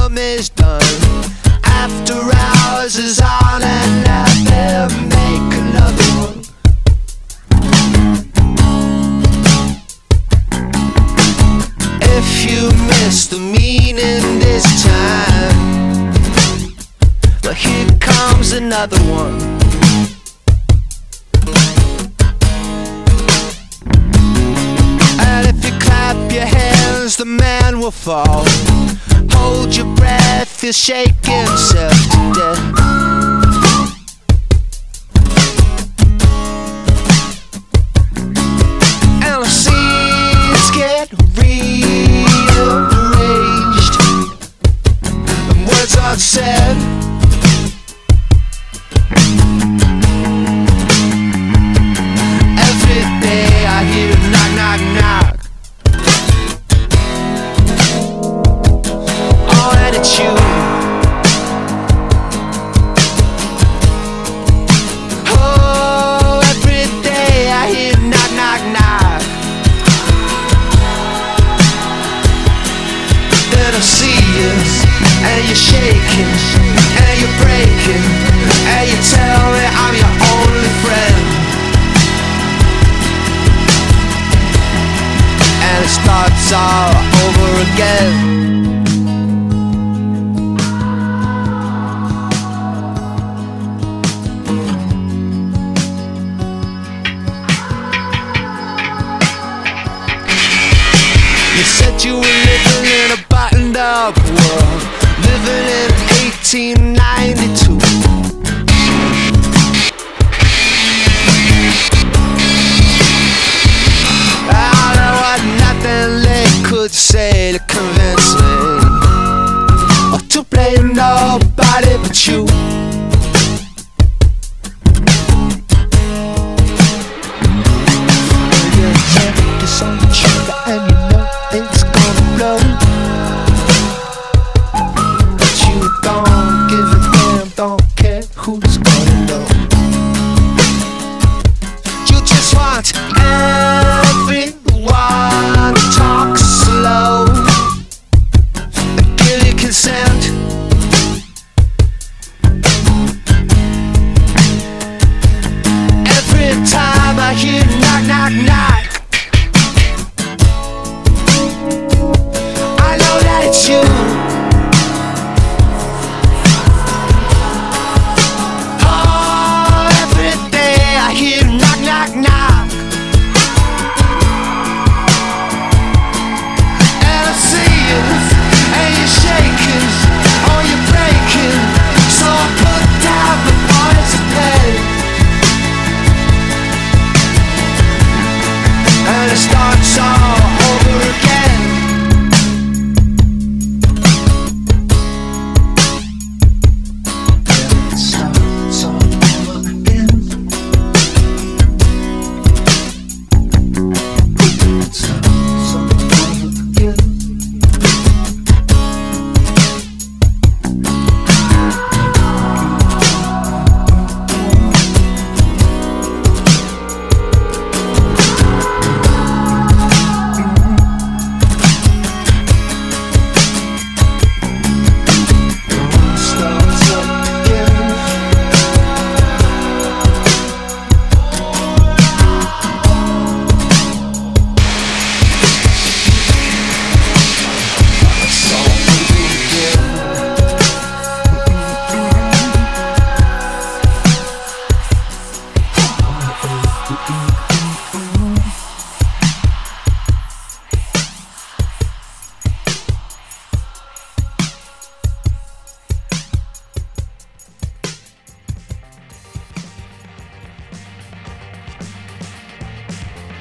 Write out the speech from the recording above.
harm is done. After hours is on and never make another one. If you miss the meaning this time, well, here comes another one. And if you clap your hands, the man will fall. Hold your breath, he'll shake himself to death. And the scenes get rearranged, and words are said. Every day I hear knock, knock, knock. Oh, and it's you. Oh, every day I hear knock, knock, knock. Then I see you, and you're shaking, and you're breaking, and you tell me I'm your only friend. And it starts all over again. You said you were living in a buttoned up world, living in 1892. I know what nothing they could say to convince me, or to blame nobody but you. Your hand is on the trigger and you know it's gonna blow, but you don't give a damn, don't care who's gonna know. You just want everyone to talk slow and give you consent.